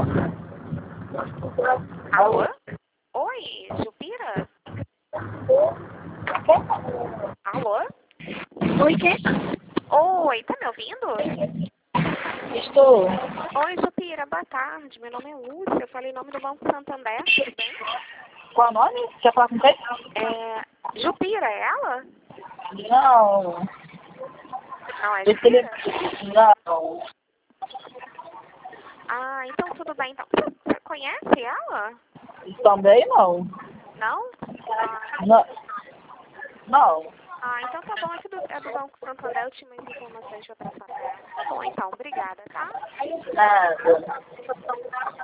Alô? Oi, Jupira? Alô? Oi, quem? Oi, tá me ouvindo? Estou. Oi, Jupira, boa tarde. Meu nome é Lúcia, eu falei em nome do Banco Santander, tudo bem? Qual o nome? Quer falar com quem? Jupira, é ela? Não. Não, é Esse ele... Jupira? Não. Ah, então tudo bem. Então, você conhece ela? Também não. Não? Não. Não. Então tá bom, é do Banco Santander, eu tinha mais informações de outra família. Tá bom, então, obrigada, tá? Nada.